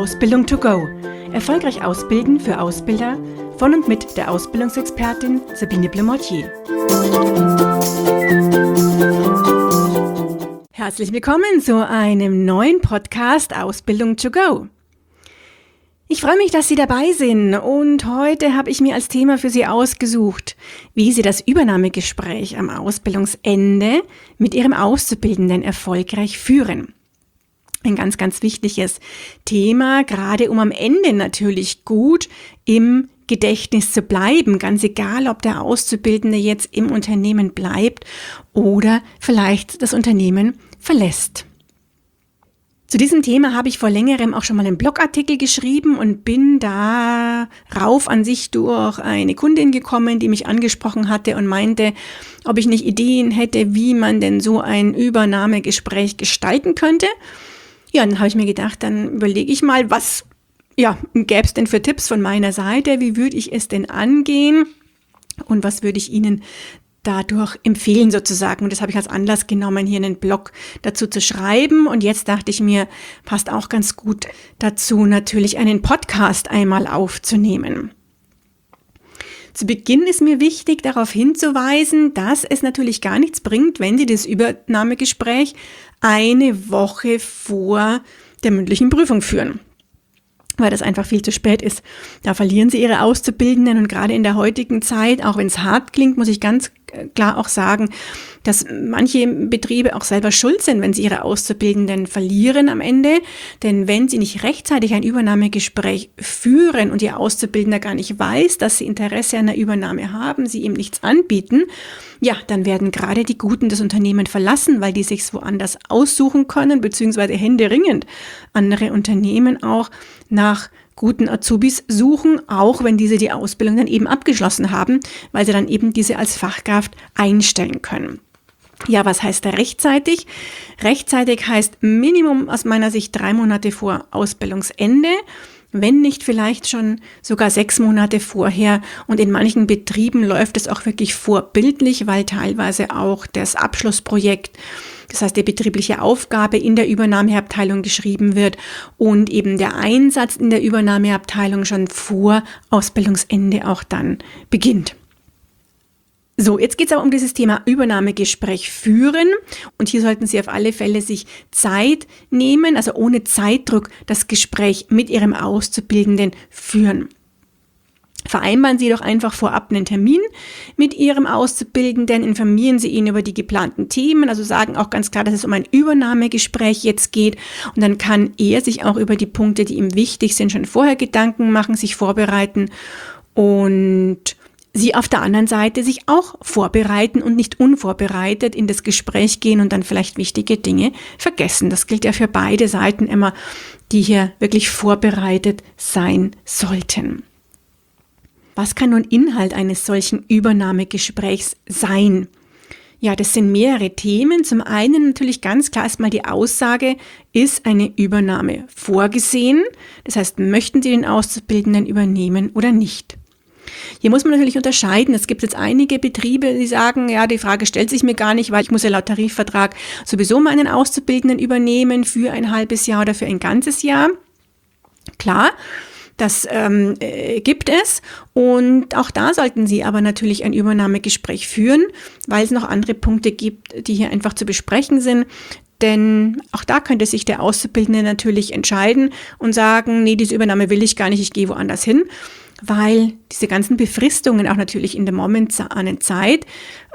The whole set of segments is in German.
Ausbildung to go. Erfolgreich ausbilden für Ausbilder von und mit der Ausbildungsexpertin Sabine Blemortier. Herzlich willkommen zu einem neuen Podcast Ausbildung to go. Ich freue mich, dass Sie dabei sind und heute habe ich mir als Thema für Sie ausgesucht, wie Sie das Übernahmegespräch am Ausbildungsende mit Ihrem Auszubildenden erfolgreich führen. Ein ganz, ganz wichtiges Thema, gerade um am Ende natürlich gut im Gedächtnis zu bleiben, ganz egal, ob der Auszubildende jetzt im Unternehmen bleibt oder vielleicht das Unternehmen verlässt. Zu diesem Thema habe ich vor längerem auch schon mal einen Blogartikel geschrieben und bin darauf an sich durch eine Kundin gekommen, die mich angesprochen hatte und meinte, ob ich nicht Ideen hätte, wie man denn so ein Übernahmegespräch gestalten könnte. Ja, dann habe ich mir gedacht, dann überlege ich mal, was gäbe es denn für Tipps von meiner Seite, wie würde ich es denn angehen und was würde ich Ihnen dadurch empfehlen sozusagen. Und das habe ich als Anlass genommen, hier einen Blog dazu zu schreiben. Und jetzt dachte ich mir, passt auch ganz gut dazu, natürlich einen Podcast einmal aufzunehmen. Zu Beginn ist mir wichtig, darauf hinzuweisen, dass es natürlich gar nichts bringt, wenn Sie das Übernahmegespräch eine Woche vor der mündlichen Prüfung führen, weil das einfach viel zu spät ist. Da verlieren Sie Ihre Auszubildenden und gerade in der heutigen Zeit, auch wenn es hart klingt, muss ich ganz klar auch sagen, dass manche Betriebe auch selber schuld sind, wenn sie ihre Auszubildenden verlieren am Ende. Denn wenn sie nicht rechtzeitig ein Übernahmegespräch führen und ihr Auszubildender gar nicht weiß, dass sie Interesse an der Übernahme haben, sie ihm nichts anbieten, ja, dann werden gerade die Guten das Unternehmen verlassen, weil die sich's woanders aussuchen können, beziehungsweise händeringend andere Unternehmen auch nach guten Azubis suchen, auch wenn diese die Ausbildung dann eben abgeschlossen haben, weil sie dann eben diese als Fachkraft einstellen können. Ja, was heißt rechtzeitig? Rechtzeitig heißt Minimum aus meiner Sicht 3 Monate vor Ausbildungsende, wenn nicht vielleicht schon sogar 6 Monate vorher. Und in manchen Betrieben läuft es auch wirklich vorbildlich, weil teilweise auch das Abschlussprojekt, das heißt die betriebliche Aufgabe in der Übernahmeabteilung geschrieben wird und eben der Einsatz in der Übernahmeabteilung schon vor Ausbildungsende auch dann beginnt. So, jetzt geht es aber um dieses Thema Übernahmegespräch führen und hier sollten Sie auf alle Fälle sich Zeit nehmen, also ohne Zeitdruck das Gespräch mit Ihrem Auszubildenden führen. Vereinbaren Sie doch einfach vorab einen Termin mit Ihrem Auszubildenden, informieren Sie ihn über die geplanten Themen, also sagen auch ganz klar, dass es um ein Übernahmegespräch jetzt geht und dann kann er sich auch über die Punkte, die ihm wichtig sind, schon vorher Gedanken machen, sich vorbereiten und Sie auf der anderen Seite sich auch vorbereiten und nicht unvorbereitet in das Gespräch gehen und dann vielleicht wichtige Dinge vergessen. Das gilt ja für beide Seiten immer, die hier wirklich vorbereitet sein sollten. Was kann nun Inhalt eines solchen Übernahmegesprächs sein? Ja, das sind mehrere Themen. Zum einen natürlich ganz klar erstmal die Aussage, ist eine Übernahme vorgesehen? Das heißt, möchten Sie den Auszubildenden übernehmen oder nicht? Hier muss man natürlich unterscheiden. Es gibt jetzt einige Betriebe, die sagen, ja, die Frage stellt sich mir gar nicht, weil ich muss ja laut Tarifvertrag sowieso meinen Auszubildenden übernehmen für ein halbes Jahr oder für ein ganzes Jahr. Klar, das gibt es und auch da sollten Sie aber natürlich ein Übernahmegespräch führen, weil es noch andere Punkte gibt, die hier einfach zu besprechen sind. Denn auch da könnte sich der Auszubildende natürlich entscheiden und sagen, nee, diese Übernahme will ich gar nicht, ich gehe woanders hin. Weil diese ganzen Befristungen auch natürlich in der momentanen Zeit,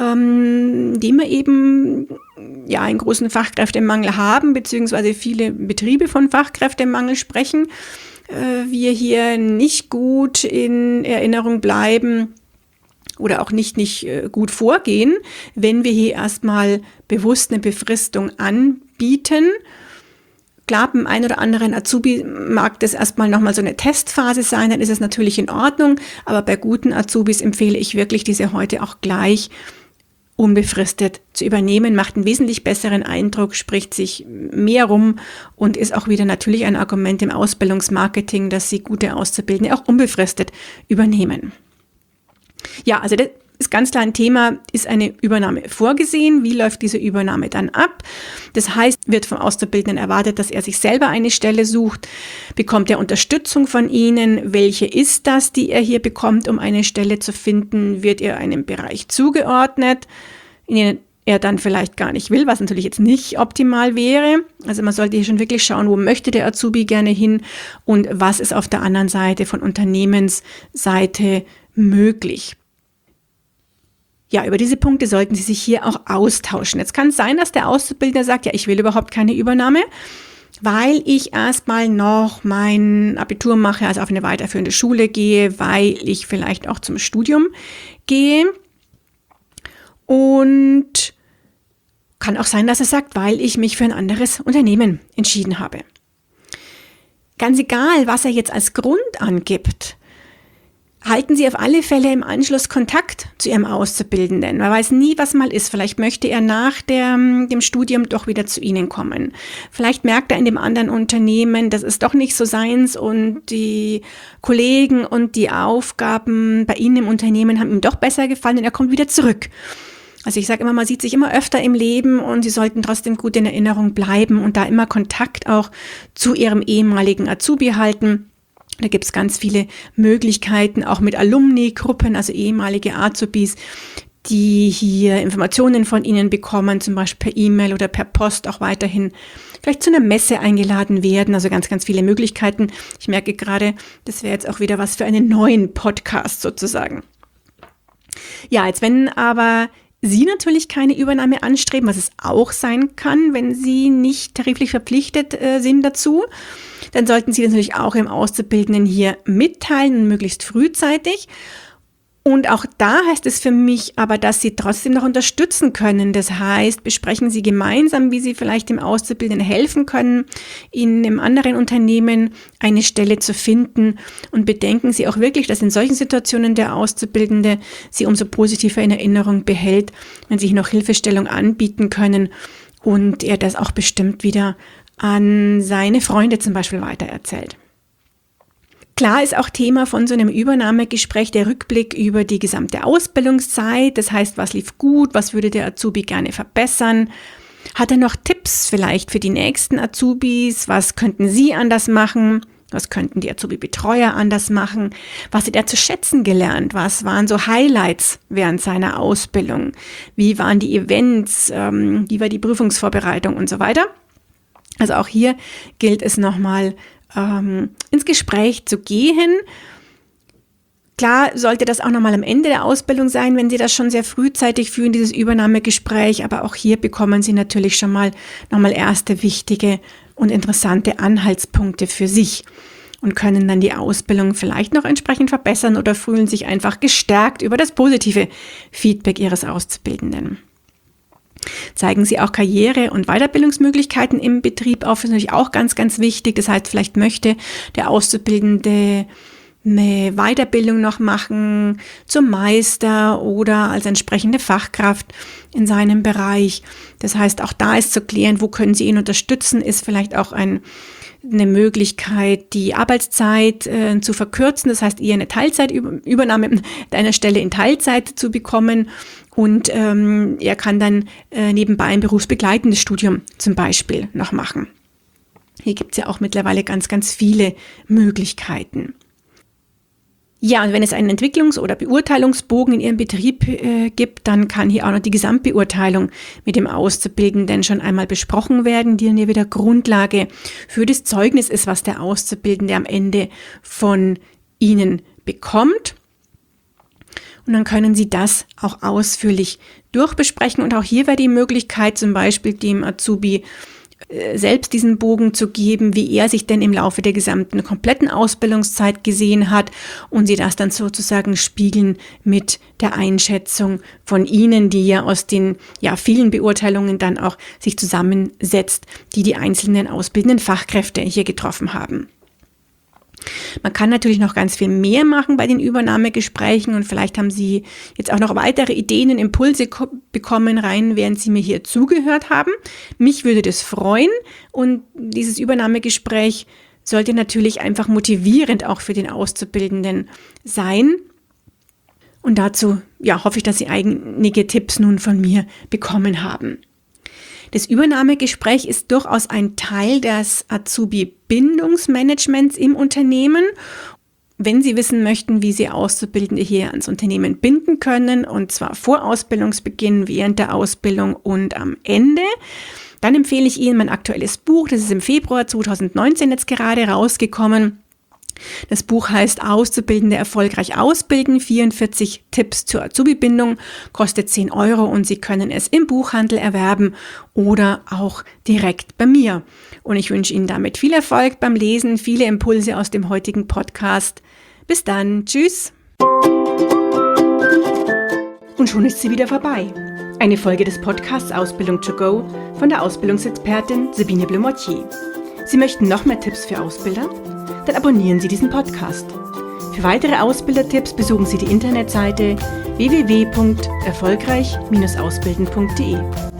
die wir eben einen großen Fachkräftemangel haben, beziehungsweise viele Betriebe von Fachkräftemangel sprechen, wir hier nicht gut in Erinnerung bleiben oder auch nicht gut vorgehen, wenn wir hier erstmal bewusst eine Befristung anbieten. Klar, beim einen oder anderen Azubi mag das erstmal nochmal so eine Testphase sein, dann ist es natürlich in Ordnung, aber bei guten Azubis empfehle ich wirklich, diese heute auch gleich unbefristet zu übernehmen, macht einen wesentlich besseren Eindruck, spricht sich mehr rum und ist auch wieder natürlich ein Argument im Ausbildungsmarketing, dass Sie gute Auszubildende auch unbefristet übernehmen. Ja, also ist ganz klar ein Thema, ist eine Übernahme vorgesehen? Wie läuft diese Übernahme dann ab? Das heißt, wird vom Auszubildenden erwartet, dass er sich selber eine Stelle sucht? Bekommt er Unterstützung von Ihnen? Welche ist das, die er hier bekommt, um eine Stelle zu finden? Wird er einem Bereich zugeordnet, in den er dann vielleicht gar nicht will, was natürlich jetzt nicht optimal wäre. Also man sollte hier schon wirklich schauen, wo möchte der Azubi gerne hin und was ist auf der anderen Seite von Unternehmensseite möglich. Ja, über diese Punkte sollten Sie sich hier auch austauschen. Jetzt kann es sein, dass der Auszubildende sagt, ja, ich will überhaupt keine Übernahme, weil ich erstmal noch mein Abitur mache, also auf eine weiterführende Schule gehe, weil ich vielleicht auch zum Studium gehe. Und kann auch sein, dass er sagt, weil ich mich für ein anderes Unternehmen entschieden habe. Ganz egal, was er jetzt als Grund angibt, halten Sie auf alle Fälle im Anschluss Kontakt zu Ihrem Auszubildenden. Man weiß nie, was mal ist. Vielleicht möchte er nach dem Studium doch wieder zu Ihnen kommen. Vielleicht merkt er in dem anderen Unternehmen, das ist doch nicht so seins und die Kollegen und die Aufgaben bei Ihnen im Unternehmen haben ihm doch besser gefallen und er kommt wieder zurück. Also ich sage immer, man sieht sich immer öfter im Leben und Sie sollten trotzdem gut in Erinnerung bleiben und da immer Kontakt auch zu Ihrem ehemaligen Azubi halten. Da gibt es ganz viele Möglichkeiten, auch mit Alumni-Gruppen, also ehemalige Azubis, die hier Informationen von Ihnen bekommen, zum Beispiel per E-Mail oder per Post auch weiterhin vielleicht zu einer Messe eingeladen werden. Also ganz, ganz viele Möglichkeiten. Ich merke gerade, das wäre jetzt auch wieder was für einen neuen Podcast sozusagen. Ja, jetzt wenn aber Sie natürlich keine Übernahme anstreben, was es auch sein kann, wenn Sie nicht tariflich verpflichtet sind dazu, dann sollten Sie das natürlich auch im Auszubildenden hier mitteilen, möglichst frühzeitig. Und auch da heißt es für mich aber, dass Sie trotzdem noch unterstützen können. Das heißt, besprechen Sie gemeinsam, wie Sie vielleicht dem Auszubildenden helfen können, in einem anderen Unternehmen eine Stelle zu finden. Und bedenken Sie auch wirklich, dass in solchen Situationen der Auszubildende Sie umso positiver in Erinnerung behält, wenn Sie noch Hilfestellung anbieten können und er das auch bestimmt wieder an seine Freunde zum Beispiel weitererzählt. Klar ist auch Thema von so einem Übernahmegespräch der Rückblick über die gesamte Ausbildungszeit. Das heißt, was lief gut, was würde der Azubi gerne verbessern? Hat er noch Tipps vielleicht für die nächsten Azubis? Was könnten Sie anders machen? Was könnten die Azubi-Betreuer anders machen? Was hat er zu schätzen gelernt? Was waren so Highlights während seiner Ausbildung? Wie waren die Events? Wie war die Prüfungsvorbereitung und so weiter? Also auch hier gilt es nochmal, ins Gespräch zu gehen. Klar sollte das auch nochmal am Ende der Ausbildung sein, wenn Sie das schon sehr frühzeitig führen, dieses Übernahmegespräch. Aber auch hier bekommen Sie natürlich schon mal nochmal erste wichtige und interessante Anhaltspunkte für sich und können dann die Ausbildung vielleicht noch entsprechend verbessern oder fühlen sich einfach gestärkt über das positive Feedback Ihres Auszubildenden. Zeigen Sie auch Karriere- und Weiterbildungsmöglichkeiten im Betrieb auf, das ist natürlich auch ganz, ganz wichtig. Das heißt, vielleicht möchte der Auszubildende eine Weiterbildung noch machen zum Meister oder als entsprechende Fachkraft in seinem Bereich. Das heißt, auch da ist zu klären, wo können Sie ihn unterstützen, ist vielleicht auch eine Möglichkeit, die Arbeitszeit zu verkürzen. Das heißt, eher eine Teilzeitübernahme einer Stelle in Teilzeit zu bekommen. Und er kann dann nebenbei ein berufsbegleitendes Studium zum Beispiel noch machen. Hier gibt es ja auch mittlerweile ganz, ganz viele Möglichkeiten. Ja, und wenn es einen Entwicklungs- oder Beurteilungsbogen in Ihrem Betrieb gibt, dann kann hier auch noch die Gesamtbeurteilung mit dem Auszubildenden schon einmal besprochen werden, die dann hier wieder Grundlage für das Zeugnis ist, was der Auszubildende am Ende von Ihnen bekommt. Und dann können Sie das auch ausführlich durchbesprechen. Und auch hier wäre die Möglichkeit, zum Beispiel dem Azubi selbst diesen Bogen zu geben, wie er sich denn im Laufe der gesamten kompletten Ausbildungszeit gesehen hat und Sie das dann sozusagen spiegeln mit der Einschätzung von Ihnen, die ja aus den vielen Beurteilungen dann auch sich zusammensetzt, die die einzelnen ausbildenden Fachkräfte hier getroffen haben. Man kann natürlich noch ganz viel mehr machen bei den Übernahmegesprächen und vielleicht haben Sie jetzt auch noch weitere Ideen und Impulse bekommen rein, während Sie mir hier zugehört haben. Mich würde das freuen und dieses Übernahmegespräch sollte natürlich einfach motivierend auch für den Auszubildenden sein. Und dazu hoffe ich, dass Sie einige Tipps nun von mir bekommen haben. Das Übernahmegespräch ist durchaus ein Teil des Azubi-Bindungsmanagements im Unternehmen. Wenn Sie wissen möchten, wie Sie Auszubildende hier ans Unternehmen binden können, und zwar vor Ausbildungsbeginn, während der Ausbildung und am Ende, dann empfehle ich Ihnen mein aktuelles Buch. Das ist im Februar 2019 jetzt gerade rausgekommen. Das Buch heißt Auszubildende erfolgreich ausbilden, 44 Tipps zur Azubi-Bindung, kostet 10 € und Sie können es im Buchhandel erwerben oder auch direkt bei mir. Und ich wünsche Ihnen damit viel Erfolg beim Lesen, viele Impulse aus dem heutigen Podcast. Bis dann, tschüss! Und schon ist sie wieder vorbei. Eine Folge des Podcasts Ausbildung to go von der Ausbildungsexpertin Sabine Blumortier. Sie möchten noch mehr Tipps für Ausbilder? Dann abonnieren Sie diesen Podcast. Für weitere Ausbildertipps besuchen Sie die Internetseite www.erfolgreich-ausbilden.de.